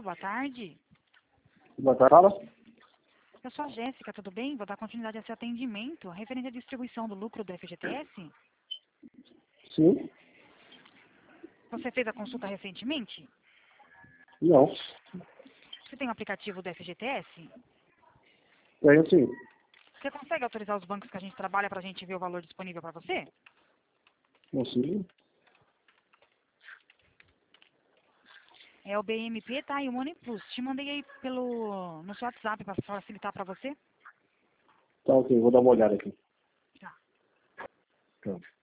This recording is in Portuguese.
Alô, boa tarde. Boa tarde. Fala. Eu sou a Jéssica, tudo bem? Vou dar continuidade a esse atendimento referente à distribuição do lucro do FGTS. Sim? Você fez a consulta recentemente? Não. Você tem o aplicativo do FGTS? Tenho sim. Você consegue autorizar os bancos que a gente trabalha para a gente ver o valor disponível para você? Consigo? É o BMP, tá? E o Money Plus. Te mandei aí no seu WhatsApp para facilitar para você. Tá, ok. Vou dar uma olhada aqui. Tá. Tá.